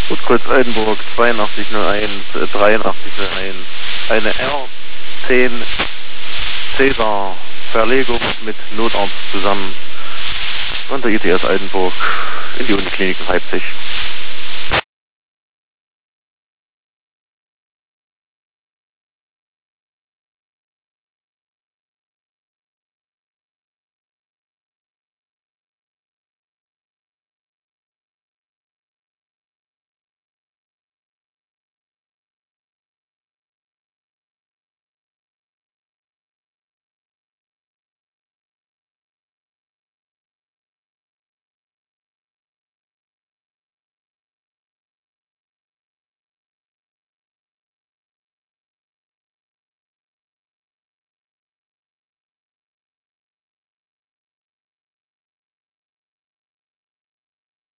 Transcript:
Utkreuz Eidenburg 8201, 8301, eine R10 Cäsar Verlegung mit Notarzt zusammen von der ITS Eidenburg in die Uniklinik in Leipzig.